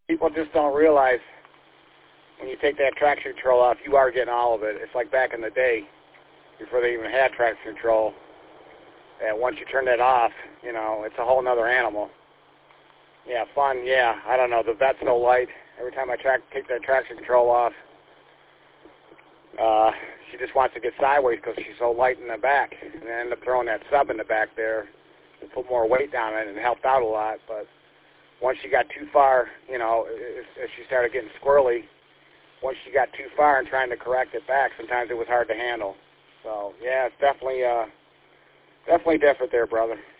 People just don't realize when you take that traction control off, you are getting all of it. It's like back in the day, before they even had traction control, and once you turn that off, you know, it's a whole nother animal. Yeah, fun, yeah. I don't know, the vet's so light. Every time I take that traction control off, she just wants to get sideways because she's so light in the back. And I end up throwing that sub in the back there to put more weight down it, and it helped out a lot. But once she got too far, you know, as she started getting squirrely, once she got too far and trying to correct it back, sometimes it was hard to handle. So, yeah, it's definitely different there, brother.